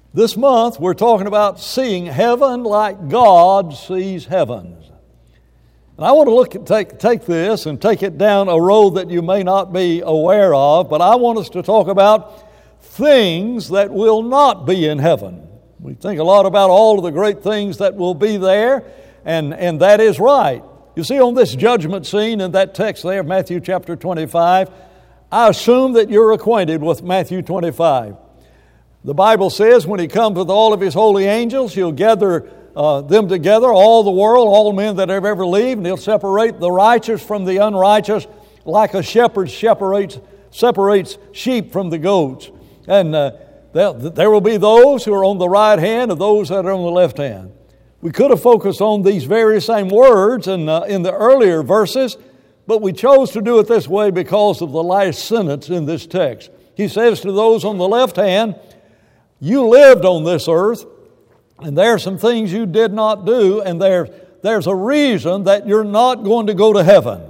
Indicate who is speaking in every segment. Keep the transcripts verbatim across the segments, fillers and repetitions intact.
Speaker 1: This month we're talking about seeing heaven like God sees heavens. And I want to look at, take, take this and take it down a road that you may not be aware of, but I want us to talk about things that will not be in heaven. We think a lot about all of the great things that will be there, and, and that is right. You see, on this judgment scene in that text there of Matthew chapter twenty-five, I assume that you're acquainted with Matthew twenty-five. The Bible says when He comes with all of His holy angels, He'll gather uh, them together, all the world, all men that have ever lived, and He'll separate the righteous from the unrighteous like a shepherd separates, separates sheep from the goats. And uh, there will be those who are on the right hand and those that are on the left hand. We could have focused on these very same words in, uh, in the earlier verses, but we chose to do it this way because of the last sentence in this text. He says to those on the left hand, you lived on this earth, and there are some things you did not do, and there, there's a reason that you're not going to go to heaven.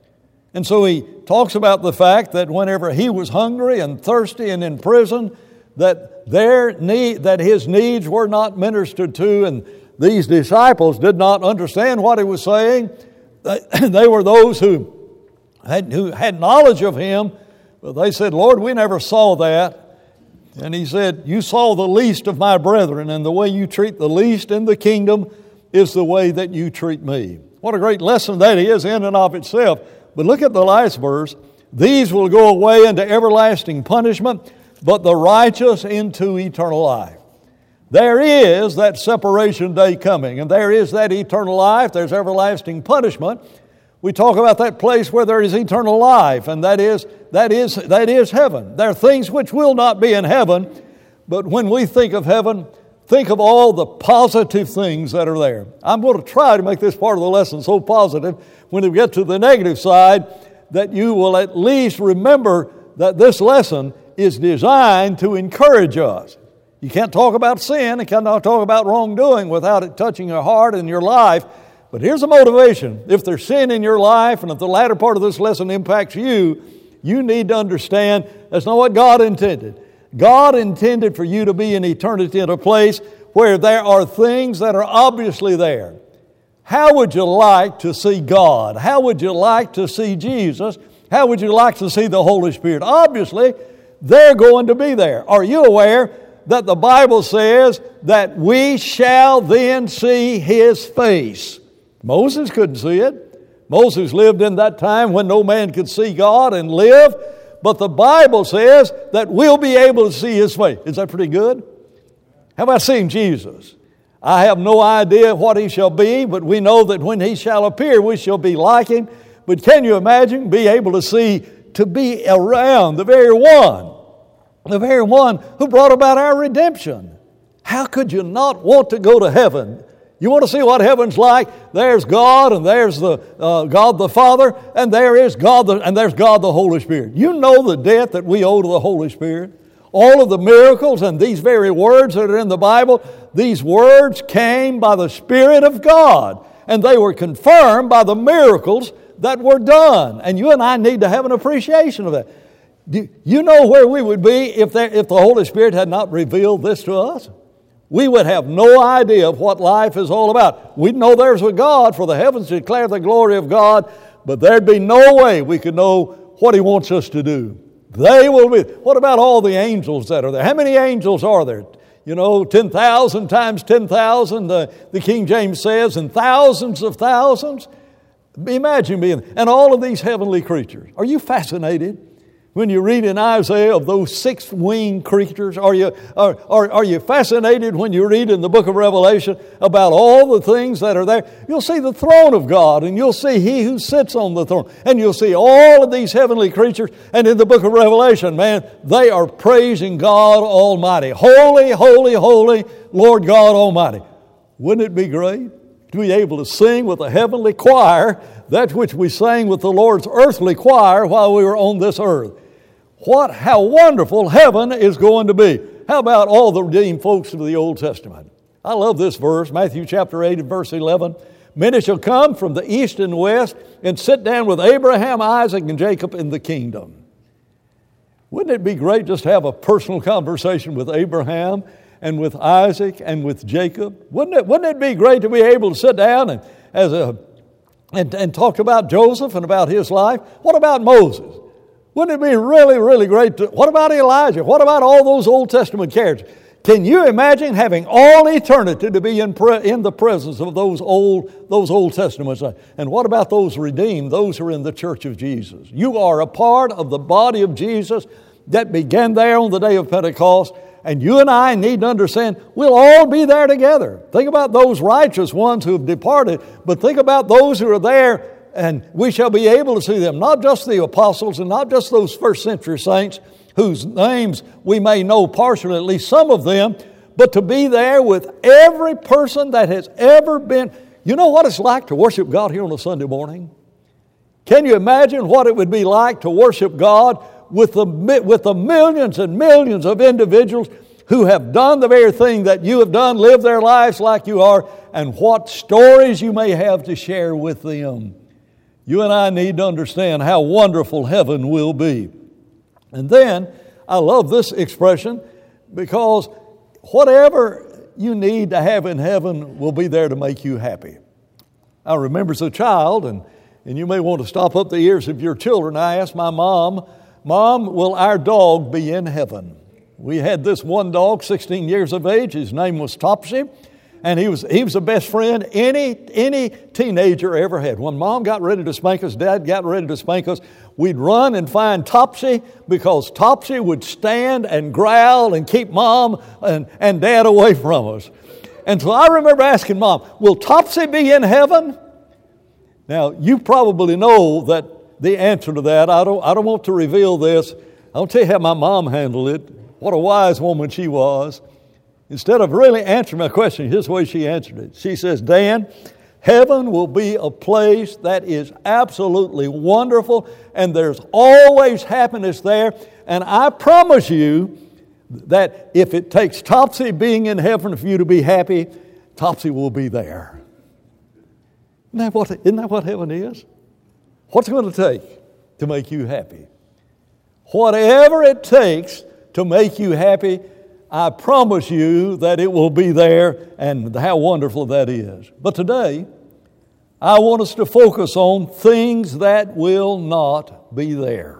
Speaker 1: And so he talks about the fact that whenever he was hungry and thirsty and in prison, that their need, that his needs were not ministered to, and these disciples did not understand what he was saying. They were those who had, who had knowledge of him, but they said, Lord, we never saw that. And he said, you saw the least of my brethren, and the way you treat the least in the kingdom is the way that you treat me. What a great lesson that is in and of itself. But look at the last verse. These will go away into everlasting punishment, but the righteous into eternal life. There is that separation day coming, and there is that eternal life. There's everlasting punishment. We talk about that place where there is eternal life, and that is that is that is heaven. There are things which will not be in heaven, but when we think of heaven, think of all the positive things that are there. I'm going to try to make this part of the lesson so positive when we get to the negative side that you will at least remember that this lesson is designed to encourage us. You can't talk about sin and cannot talk about wrongdoing without it touching your heart and your life. But here's a motivation. If there's sin in your life, and if the latter part of this lesson impacts you, you need to understand that's not what God intended. God intended for you to be in eternity in a place where there are things that are obviously there. How would you like to see God? How would you like to see Jesus? How would you like to see the Holy Spirit? Obviously, they're going to be there. Are you aware that the Bible says that we shall then see His face? Moses couldn't see it. Moses lived in that time when no man could see God and live. But the Bible says that we'll be able to see His face. Is that pretty good? How about seeing Jesus? I have no idea what He shall be, but we know that when He shall appear, we shall be like Him. But can you imagine be able to see, to be around the very one, the very one who brought about our redemption? How could you not want to go to heaven? You want to see what heaven's like? There's God, and there's the uh, God the Father, and there is God, the, and there's God the Holy Spirit. You know the debt that we owe to the Holy Spirit. All of the miracles and these very words that are in the Bible, these words came by the Spirit of God, and they were confirmed by the miracles that were done. And you and I need to have an appreciation of that. Do you know where we would be if, there, if the Holy Spirit had not revealed this to us? We would have no idea of what life is all about. We'd know there's a God, for the heavens declare the glory of God, but there'd be no way we could know what He wants us to do. They will be. What about all the angels that are there? How many angels are there? You know, ten thousand times ten thousand, the, the King James says, and thousands of thousands. Imagine being, and all of these heavenly creatures. Are you fascinated when you read in Isaiah of those six-winged creatures? Are you, are, are, are you fascinated when you read in the book of Revelation about all the things that are there? You'll see the throne of God, and you'll see He who sits on the throne, and you'll see all of these heavenly creatures. And in the book of Revelation, man, they are praising God Almighty. Holy, holy, holy, Lord God Almighty. Wouldn't it be great to be able to sing with a heavenly choir that which we sang with the Lord's earthly choir while we were on this earth? What, how wonderful heaven is going to be. How about all the redeemed folks of the Old Testament? I love this verse, Matthew chapter eight and verse eleven. Many shall come from the east and west and sit down with Abraham, Isaac, and Jacob in the kingdom. Wouldn't it be great just to have a personal conversation with Abraham and with Isaac and with Jacob? Wouldn't it, wouldn't it be great to be able to sit down and, as a, and, and talk about Joseph and about his life? What about Moses? Wouldn't it be really, really great to, what about Elijah? What about all those Old Testament characters? Can you imagine having all eternity to be in, pre, in the presence of those old, those Old Testaments? And what about those redeemed, those who are in the church of Jesus? You are a part of the body of Jesus that began there on the day of Pentecost, and you and I need to understand we'll all be there together. Think about those righteous ones who have departed, but think about those who are there, and we shall be able to see them, not just the apostles and not just those first century saints, whose names we may know partially, at least some of them, but to be there with every person that has ever been. You know what it's like to worship God here on a Sunday morning? Can you imagine what it would be like to worship God with the, with the millions and millions of individuals who have done the very thing that you have done, lived their lives like you are, and what stories you may have to share with them? You and I need to understand how wonderful heaven will be. And then, I love this expression, because whatever you need to have in heaven will be there to make you happy. I remember as a child, and, and you may want to stop up the ears of your children, I asked my mom, Mom, will our dog be in heaven? We had this one dog, sixteen years of age. His name was Topsy. And he was he was the best friend any any teenager ever had. When Mom got ready to spank us, Dad got ready to spank us, we'd run and find Topsy, because Topsy would stand and growl and keep Mom and, and Dad away from us. And so I remember asking Mom, will Topsy be in heaven? Now, you probably know that the answer to that. I don't I don't want to reveal this. I'll tell you how my mom handled it. What a wise woman she was. Instead of really answering my question, here's the way she answered it. She says, Dan, heaven will be a place that is absolutely wonderful, and there's always happiness there. And I promise you that if it takes Topsy being in heaven for you to be happy, Topsy will be there. Isn't that what, isn't that what heaven is? What's it going to take to make you happy? Whatever it takes to make you happy, I promise you that it will be there, and how wonderful that is. But today, I want us to focus on things that will not be there.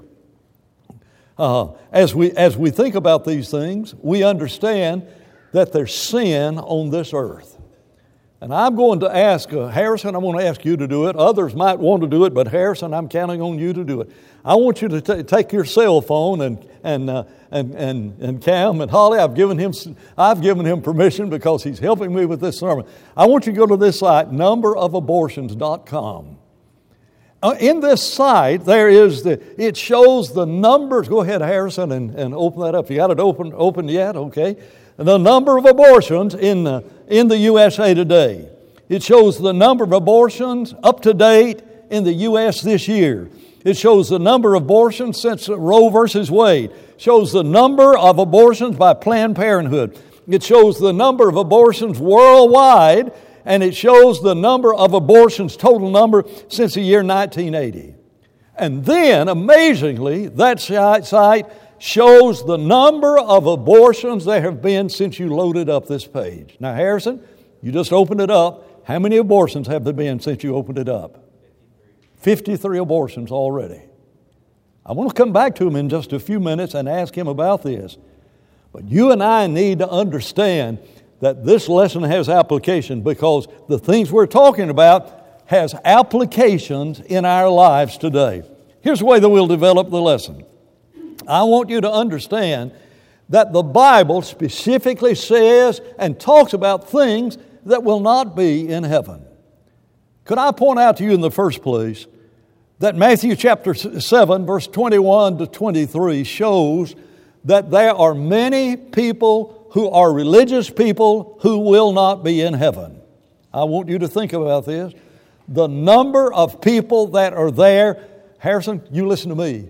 Speaker 1: Uh, as we as we think about these things, we understand that there's sin on this earth. And I'm going to ask, uh, Harrison, I'm going to ask you to do it. Others might want to do it, but Harrison, I'm counting on you to do it. I want you to t- take your cell phone and and uh, and and and Cam and Holly. I've given him I've given him permission because he's helping me with this sermon. I want you to go to this site, number of abortions dot com. Uh, in this site, there is the it shows the numbers. Go ahead, Harrison, and, and open that up. You got it open open yet? Okay. The number of abortions in the, in the U S A today. It shows the number of abortions up to date in the U S this year. It shows the number of abortions since Roe versus Wade. It shows the number of abortions by Planned Parenthood. It shows the number of abortions worldwide, and it shows the number of abortions, total number, since the year nineteen eighty. And then, amazingly, that site shows the number of abortions there have been since you loaded up this page. Now, Harrison, you just opened it up. How many abortions have there been since you opened it up? fifty-three abortions already. I want to come back to him in just a few minutes and ask him about this. But you and I need to understand that this lesson has application, because the things we're talking about has applications in our lives today. Here's the way that we'll develop the lesson. I want you to understand that the Bible specifically says and talks about things that will not be in heaven. Could I point out to you in the first place that Matthew chapter seven, verse twenty-one to twenty-three shows that there are many people who are religious people who will not be in heaven. I want you to think about this. The number of people that are there. Harrison, you listen to me.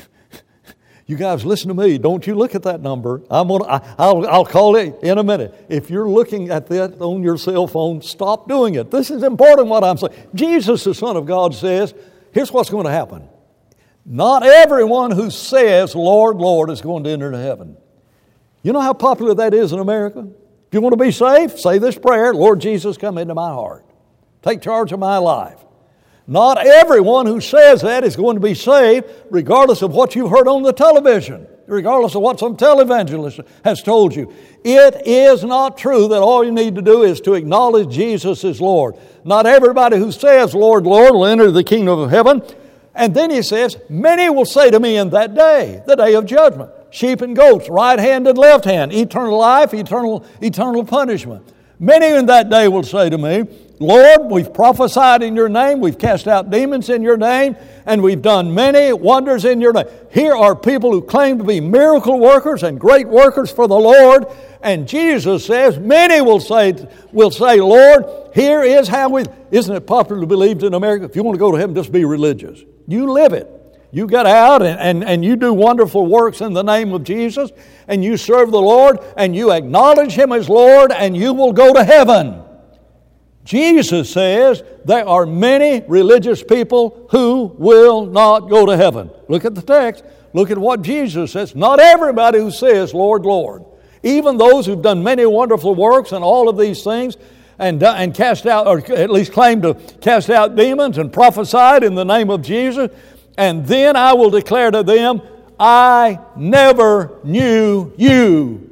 Speaker 1: You guys listen to me. Don't you look at that number. I'm gonna, I, I'll, I'll call it in a minute. If you're looking at that on your cell phone, stop doing it. This is important what I'm saying. Jesus, the Son of God, says, here's what's going to happen. Not everyone who says, Lord, Lord, is going to enter into heaven. You know how popular that is in America? If you want to be saved, say this prayer: Lord Jesus, come into my heart. Take charge of my life. Not everyone who says that is going to be saved, regardless of what you've heard on the television, regardless of what some televangelist has told you. It is not true that all you need to do is to acknowledge Jesus as Lord. Not everybody who says, Lord, Lord, will enter the kingdom of heaven. And then he says, many will say to me in that day, the day of judgment, sheep and goats, right hand and left hand, eternal life, eternal, eternal punishment. Many in that day will say to me, Lord, we've prophesied in your name, we've cast out demons in your name, and we've done many wonders in your name. Here are people who claim to be miracle workers and great workers for the Lord, and Jesus says, many will say, will say, Lord, here is how we... Isn't it popularly believed in America, if you want to go to heaven, just be religious. You live it. You get out and, and, and you do wonderful works in the name of Jesus, and you serve the Lord, and you acknowledge Him as Lord, and you will go to heaven. Jesus says there are many religious people who will not go to heaven. Look at the text. Look at what Jesus says. Not everybody who says, Lord, Lord. Even those who've done many wonderful works and all of these things, and, uh, and cast out, or at least claimed to cast out demons and prophesied in the name of Jesus, and then I will declare to them, I never knew you.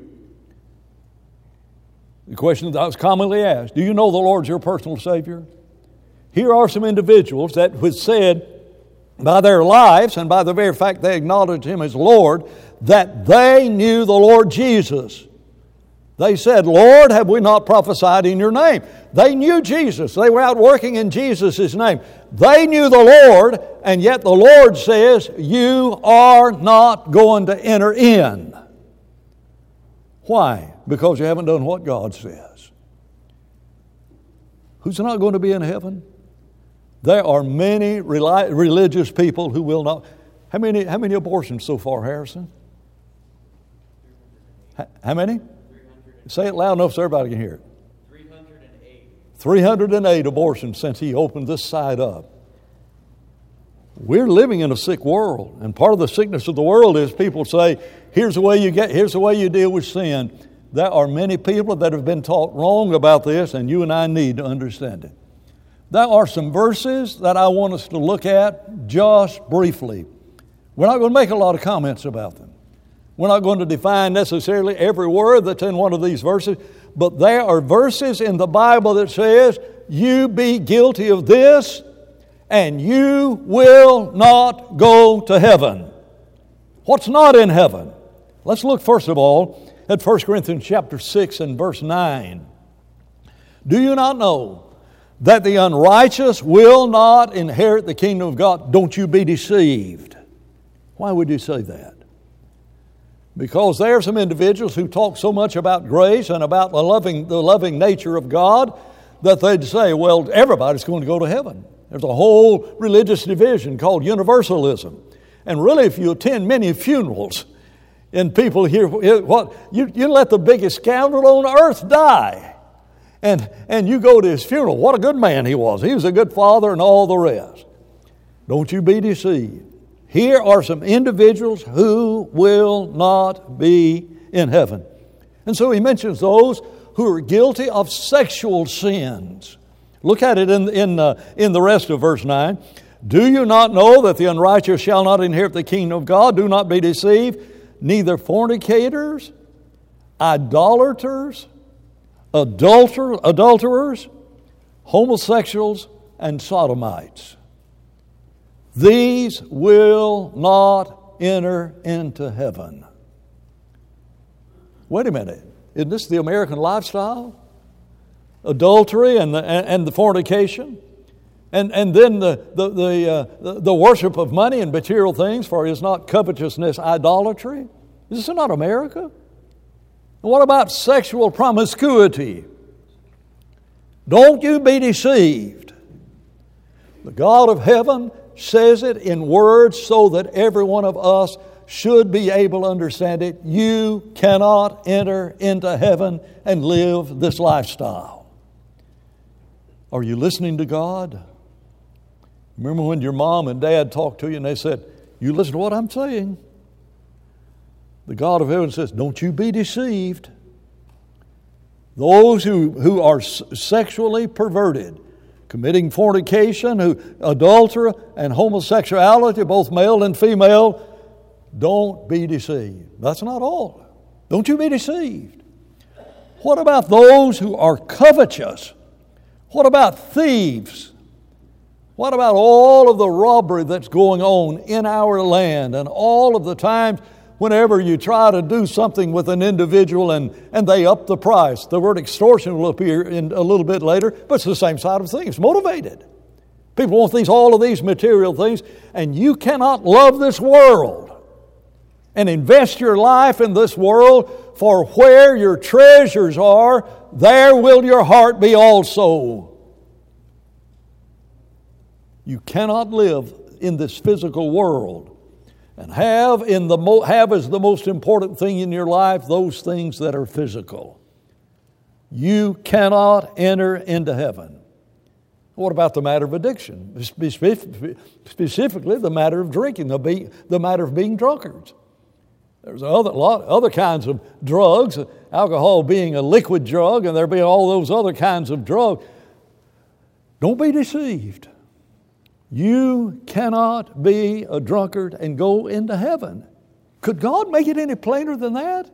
Speaker 1: The question that was commonly asked, do you know the Lord's your personal Savior? Here are some individuals that have said by their lives and by the very fact they acknowledged Him as Lord, that they knew the Lord Jesus. They said, Lord, have we not prophesied in your name? They knew Jesus. They were out working in Jesus' name. They knew the Lord, and yet the Lord says, you are not going to enter in. Why? Because you haven't done what God says. Who's not going to be in heaven? There are many religious people who will not. How many, how many abortions so far, Harrison? How many? Say it loud enough so everybody can hear it.
Speaker 2: three hundred eight.
Speaker 1: three hundred eight abortions since he opened this side up. We're living in a sick world, and part of the sickness of the world is people say, here's the way you get, here's the way you deal with sin. There are many people that have been taught wrong about this, and you and I need to understand it. There are some verses that I want us to look at just briefly. We're not going to make a lot of comments about them. We're not going to define necessarily every word that's in one of these verses, but there are verses in the Bible that says, you be guilty of this, and you will not go to heaven. What's not in heaven? Let's look first of all at First Corinthians chapter six and verse nine. Do you not know that the unrighteous will not inherit the kingdom of God? Don't you be deceived. Why would you say that? Because there are some individuals who talk so much about grace and about the loving, the loving nature of God that they'd say, well, everybody's going to go to heaven. There's a whole religious division called universalism. And really, if you attend many funerals and people hear what, you, you let the biggest scoundrel on earth die. And, and you go to his funeral. What a good man he was. He was a good father and all the rest. Don't you be deceived. Here are some individuals who will not be in heaven. And so he mentions those who are guilty of sexual sins. Look at it in, in, uh, in the rest of verse nine. Do you not know that the unrighteous shall not inherit the kingdom of God? Do not be deceived. Neither fornicators, idolaters, adulter, adulterers, homosexuals, and sodomites. These will not enter into heaven. Wait a minute. Isn't this the American lifestyle? Adultery and the, and the fornication. And, and then the, the, the, uh, the, the worship of money and material things, for is not covetousness idolatry? Is this not America? And what about sexual promiscuity? Don't you be deceived. The God of heaven says it in words so that every one of us should be able to understand it. You cannot enter into heaven and live this lifestyle. Are you listening to God? Remember when your mom and dad talked to you and they said, you listen to what I'm saying? The God of heaven says, don't you be deceived. Those who, who are sexually perverted, committing fornication, who adultery and homosexuality, both male and female, don't be deceived. That's not all. Don't you be deceived. What about those who are covetous? What about thieves? What about all of the robbery that's going on in our land and all of the times whenever you try to do something with an individual and, and they up the price? The word extortion will appear in a little bit later, but it's the same side of things, motivated. People want these, all of these material things, and you cannot love this world and invest your life in this world, for where your treasures are, there will your heart be also. You cannot live in this physical world and have in the mo- have as the most important thing in your life those things that are physical. You cannot enter into heaven. What about the matter of addiction? Specifically, the matter of drinking, the, be, the matter of being drunkards. There's a lot other kinds of drugs, alcohol being a liquid drug, and there being all those other kinds of drugs. Don't be deceived. You cannot be a drunkard and go into heaven. Could God make it any plainer than that?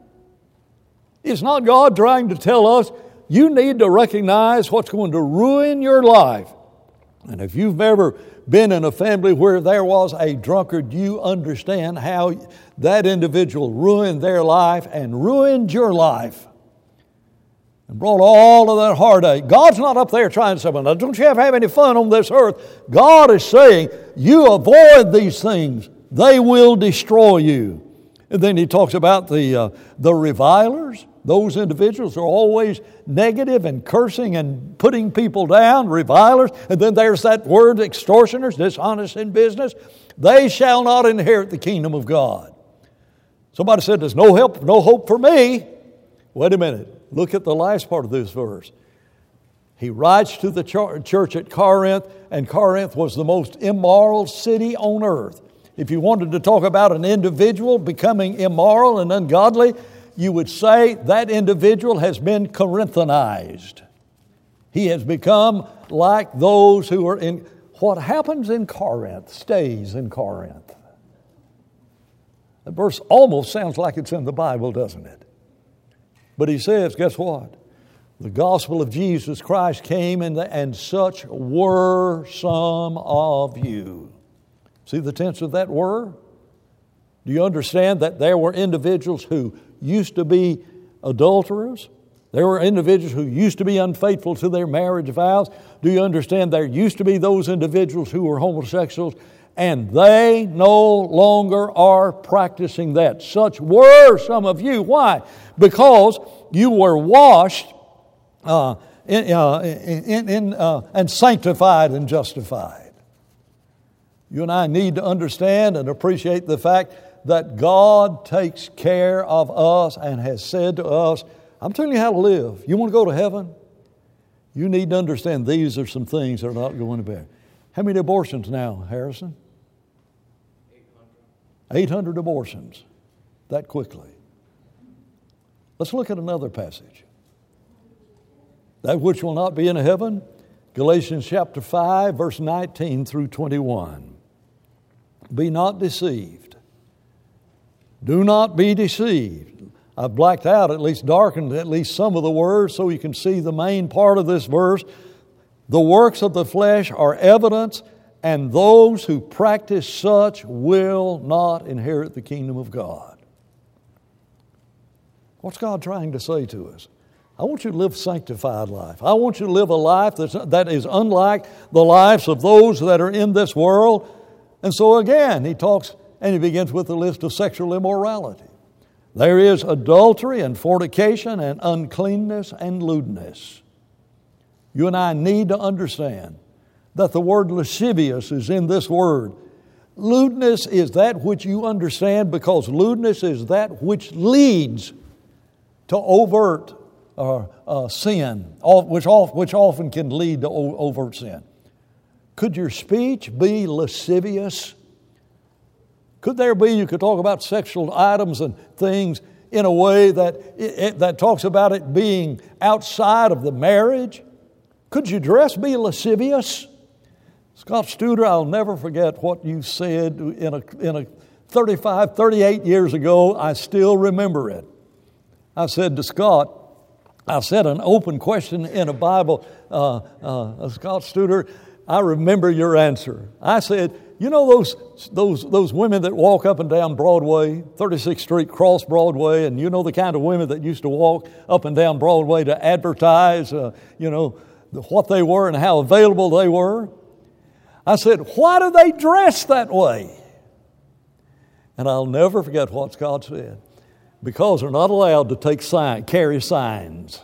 Speaker 1: Is not God trying to tell us you need to recognize what's going to ruin your life? And if you've ever been in a family where there was a drunkard, you understand how that individual ruined their life and ruined your life and brought all of that heartache. God's not up there trying to say, well, don't you have, have any fun on this earth? God is saying, you avoid these things. They will destroy you. And then he talks about the, uh, the revilers. Those individuals are always negative and cursing and putting people down, revilers. And then there's that word, extortioners, dishonest in business. They shall not inherit the kingdom of God. Somebody said, there's no help, no hope for me. Wait a minute. Look at the last part of this verse. He writes to the church at Corinth, and Corinth was the most immoral city on earth. If you wanted to talk about an individual becoming immoral and ungodly, you would say that individual has been Corinthianized. He has become like those who are in... What happens in Corinth stays in Corinth. The verse almost sounds like it's in the Bible, doesn't it? But he says, guess what? The gospel of Jesus Christ came, and, the, and such were some of you. See the tense of that were? Do you understand that there were individuals who used to be adulterers? There were individuals who used to be unfaithful to their marriage vows. Do you understand there used to be those individuals who were homosexuals, and they no longer are practicing that? Such were some of you. Why? Because you were washed uh, in, uh, in, in, uh, and sanctified and justified. You and I need to understand and appreciate the fact that God takes care of us and has said to us, I'm telling you how to live. You want to go to heaven? You need to understand these are some things that are not going to be. How many abortions now, Harrison? eight hundred abortions. That quickly. Let's look at another passage. That which will not be in heaven, Galatians chapter five, verse nineteen through twenty-one. Be not deceived. Do not be deceived. I've blacked out, at least darkened at least some of the words so you can see the main part of this verse. The works of the flesh are evidence, and those who practice such will not inherit the kingdom of God. What's God trying to say to us? I want you to live a sanctified life. I want you to live a life that's, that is unlike the lives of those that are in this world. And so again, he talks and he begins with a list of sexual immorality. There is adultery and fornication and uncleanness and lewdness. You and I need to understand that the word lascivious is in this word. Lewdness is that which you understand, because lewdness is that which leads to overt uh, uh, sin, which, which often can lead to overt sin. Could your speech be lascivious? Could there be, you could talk about sexual items and things in a way that, it, that talks about it being outside of the marriage? Could your dress be lascivious? Scott Studer, I'll never forget what you said in a, in a thirty-five, thirty-eight years ago. I still remember it. I said to Scott, I said an open question in a Bible, uh, uh, Scott Studer, I remember your answer. I said, you know those those those women that walk up and down Broadway, thirty-sixth Street, cross Broadway, and you know the kind of women that used to walk up and down Broadway to advertise, uh, you know, what they were and how available they were. I said, why do they dress that way? And I'll never forget what Scott said. Because they're not allowed to take sign, carry signs.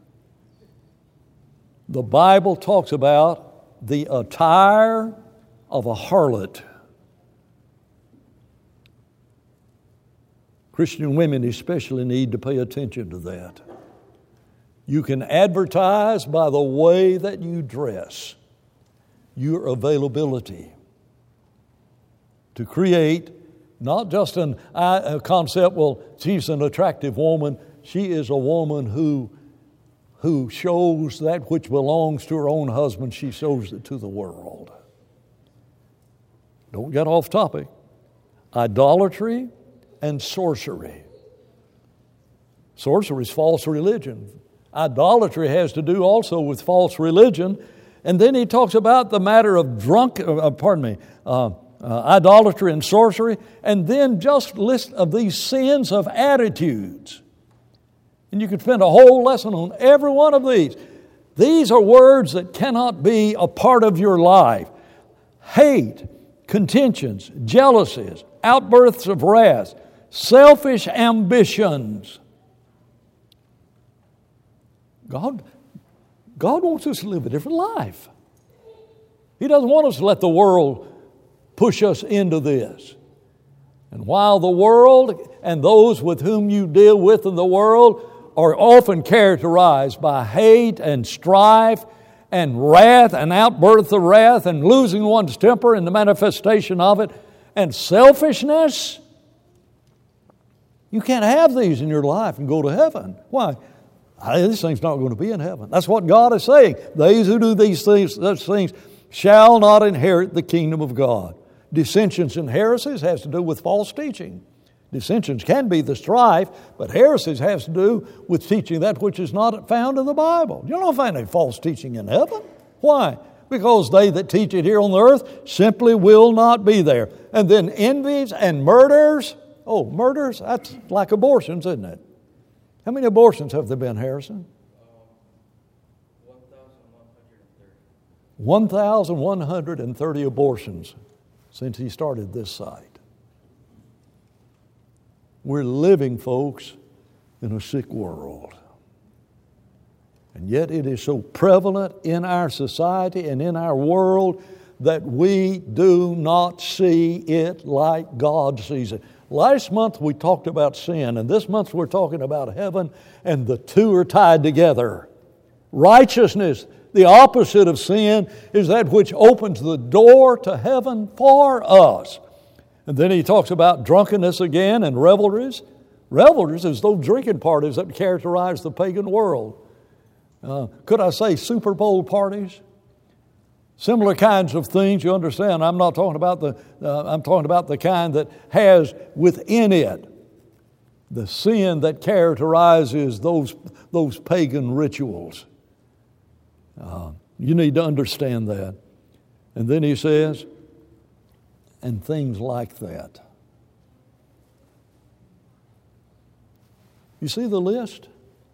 Speaker 1: The Bible talks about the attire of a harlot. Christian women especially need to pay attention to that. You can advertise by the way that you dress, your availability to create not just an, a concept, well, she's an attractive woman. She is a woman who, who shows that which belongs to her own husband. She shows it to the world. Don't get off topic. Idolatry and sorcery. Sorcery is false religion. Idolatry has to do also with false religion. And then he talks about the matter of drunk, uh, pardon me, uh, Uh, idolatry and sorcery, and then just list of these sins of attitudes. And you could spend a whole lesson on every one of these. These are words that cannot be a part of your life. Hate, contentions, jealousies, outbursts of wrath, selfish ambitions. God, God wants us to live a different life. He doesn't want us to let the world push us into this. And while the world and those with whom you deal with in the world are often characterized by hate and strife and wrath and outbursts of wrath and losing one's temper in the manifestation of it and selfishness, you can't have these in your life and go to heaven. Why? This thing's not going to be in heaven. That's what God is saying. Those who do these things, such things shall not inherit the kingdom of God. Dissensions and heresies has to do with false teaching. Dissensions can be the strife, but heresies has to do with teaching that which is not found in the Bible. You don't find any false teaching in heaven. Why? Because they that teach it here on the earth simply will not be there. And then envies and murders. Oh, murders, that's like abortions, isn't it? How many abortions have there been, Harrison? one thousand one hundred thirty abortions since he started this site. We're living, folks, in a sick world. And yet it is so prevalent in our society and in our world that we do not see it like God sees it. Last month we talked about sin, and this month we're talking about heaven, and the two are tied together. Righteousness, the opposite of sin, is that which opens the door to heaven for us. And then he talks about drunkenness again and revelries. Revelries is those drinking parties that characterize the pagan world. Uh, could I say Super Bowl parties? Similar kinds of things, you understand. I'm not talking about the, uh, I'm talking about the kind that has within it the sin that characterizes those, those pagan rituals. Uh, you need to understand that. And then he says, and things like that. You see the list?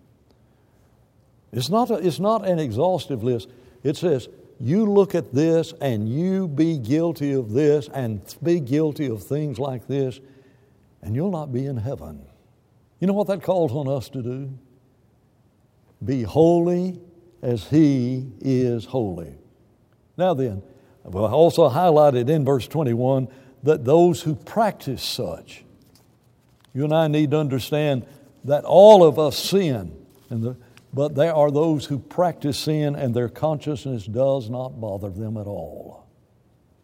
Speaker 1: It's not, a, it's not an exhaustive list. It says, you look at this and you be guilty of this and be guilty of things like this, and you'll not be in heaven. You know what that calls on us to do? Be holy as He is holy. Now then, well, I also highlighted in verse twenty-one that those who practice such, you and I need to understand that all of us sin, and the, but there are those who practice sin and their consciousness does not bother them at all.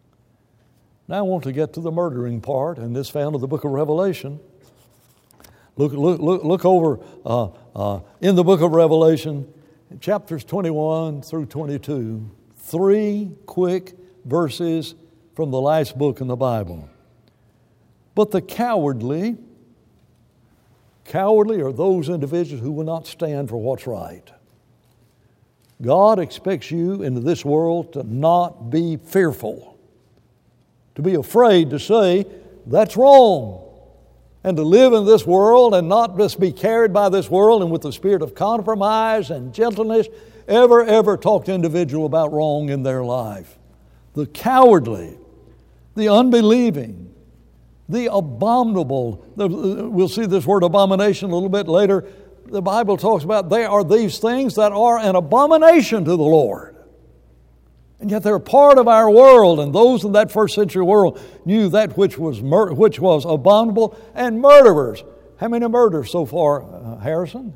Speaker 1: Now I want to get to the murdering part, and this found in the book of Revelation. Look, look, look, look over uh, uh, in the book of Revelation, chapters twenty-one through twenty-two, three quick verses from the last book in the Bible. But the cowardly, cowardly are those individuals who will not stand for what's right. God expects you into this world to not be fearful, to be afraid to say, that's wrong, and to live in this world and not just be carried by this world and with the spirit of compromise and gentleness, ever, ever talk to individual about wrong in their life. The cowardly, the unbelieving, the abominable, we'll see this word abomination a little bit later. The Bible talks about they are these things that are an abomination to the Lord. And yet they're part of our world, and those in that first century world knew that which was mur- which was abominable, and murderers. How many murders so far, uh, Harrison?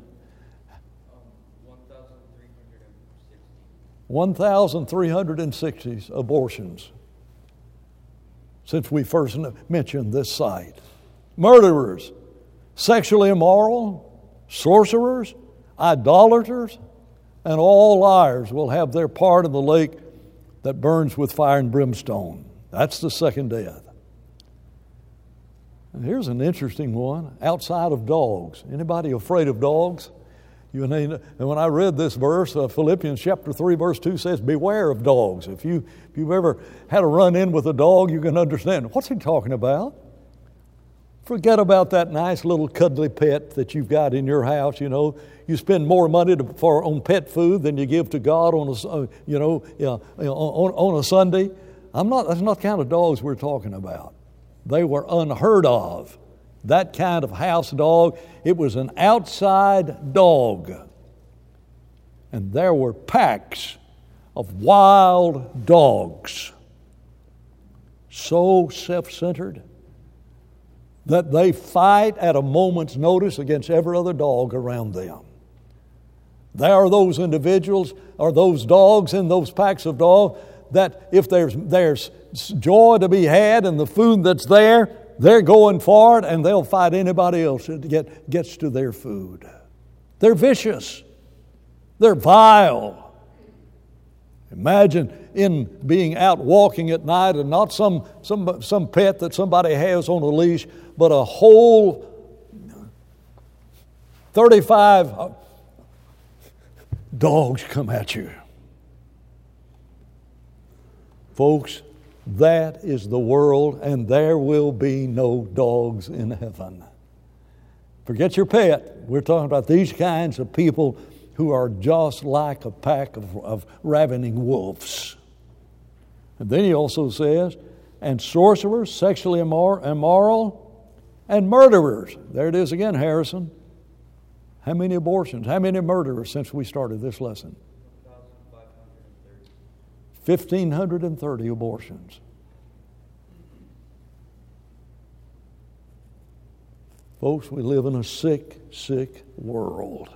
Speaker 1: one thousand three hundred sixty abortions since we first mentioned this site. Murderers, sexually immoral, sorcerers, idolaters, and all liars will have their part in the lake that burns with fire and brimstone. That's the second death. And here's an interesting one, outside of dogs. Anybody afraid of dogs? You know, and when I read this verse, uh, Philippians chapter three, verse two says, beware of dogs. If, you, if you've ever had a run-in with a dog, you can understand. What's he talking about? Forget about that nice little cuddly pet that you've got in your house. You know, you spend more money to, for on pet food than you give to God on a, uh, you know, uh, on, on a Sunday. I'm not. That's not the kind of dogs we're talking about. They were unheard of. That kind of house dog. It was an outside dog, and there were packs of wild dogs, so self-centered that they fight at a moment's notice against every other dog around them. There are those individuals or those dogs in those packs of dogs that if there's, there's joy to be had in the food that's there, they're going for it and they'll fight anybody else that get, gets to their food. They're vicious. They're vile. Imagine in being out walking at night and not some, some, some pet that somebody has on a leash, but a whole thirty-five dogs come at you. Folks, that is the world, and there will be no dogs in heaven. Forget your pet. We're talking about these kinds of people who are just like a pack of, of ravening wolves. And then he also says, and sorcerers, sexually immor- immoral, and murderers. There it is again, Harrison. How many abortions? How many murderers since we started this lesson? fifteen thirty abortions. Folks, we live in a sick, sick world.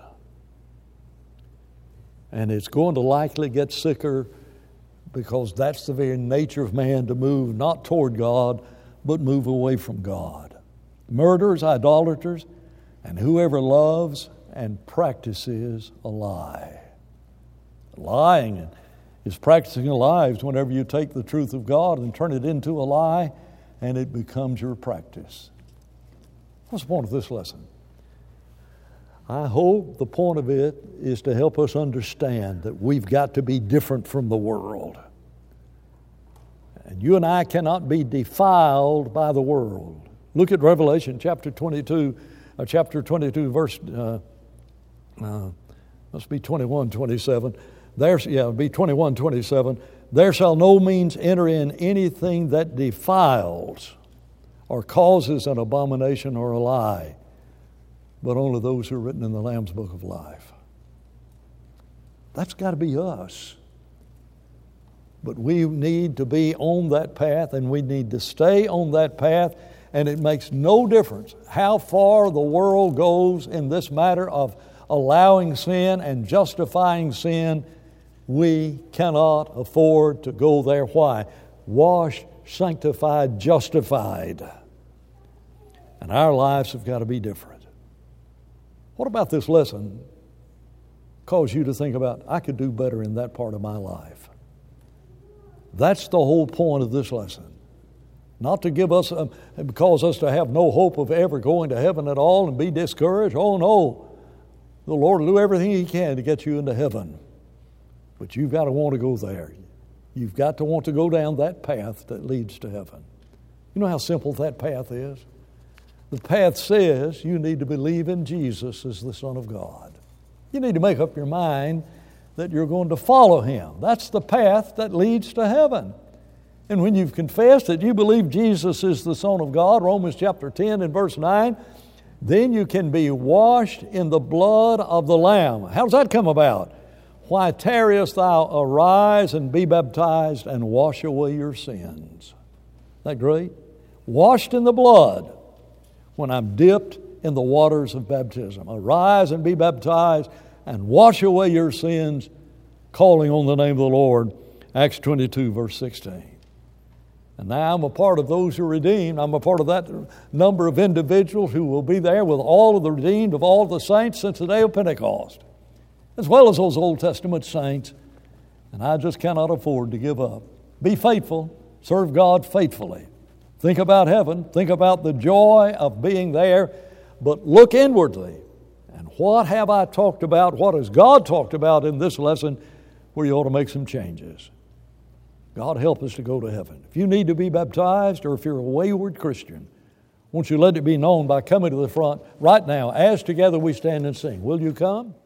Speaker 1: And it's going to likely get sicker because that's the very nature of man, to move not toward God, but move away from God. Murderers, idolaters, and whoever loves and practices a lie. Lying is practicing a lie whenever you take the truth of God and turn it into a lie, and it becomes your practice. What's the point of this lesson? I hope the point of it is to help us understand that we've got to be different from the world. And you and I cannot be defiled by the world. Look at Revelation chapter twenty-two, uh, chapter twenty-two, verse, uh, uh, must be twenty-one, twenty-seven. There's, yeah, it'll be twenty-one, twenty-seven. There shall no means enter in anything that defiles or causes an abomination or a lie, but only those who are written in the Lamb's Book of Life. That's got to be us. But we need to be on that path, and we need to stay on that path, and it makes no difference how far the world goes in this matter of allowing sin and justifying sin. We cannot afford to go there. Why? Washed, sanctified, justified. And our lives have got to be different. What about this lesson cause you to think about, I could do better in that part of my life? That's the whole point of this lesson. Not to give us, um, cause us to have no hope of ever going to heaven at all and be discouraged. Oh no, the Lord will do everything He can to get you into heaven. But you've got to want to go there. You've got to want to go down that path that leads to heaven. You know how simple that path is? The path says you need to believe in Jesus as the Son of God. You need to make up your mind that you're going to follow Him. That's the path that leads to heaven. And when you've confessed that you believe Jesus is the Son of God, Romans chapter ten and verse nine, then you can be washed in the blood of the Lamb. How does that come about? Why tarriest thou? Arise and be baptized and wash away your sins. Isn't that great? Washed in the blood when I'm dipped in the waters of baptism. Arise and be baptized and wash away your sins, calling on the name of the Lord. Acts twenty-two, verse sixteen. And now I'm a part of those who are redeemed. I'm a part of that number of individuals who will be there with all of the redeemed of all the saints since the day of Pentecost, as well as those Old Testament saints. And I just cannot afford to give up. Be faithful. Serve God faithfully. Think about heaven. Think about the joy of being there. But look inwardly. And what have I talked about? What has God talked about in this lesson where you ought to make some changes? God help us to go to heaven. If you need to be baptized or if you're a wayward Christian, won't you let it be known by coming to the front right now as together we stand and sing. Will you come?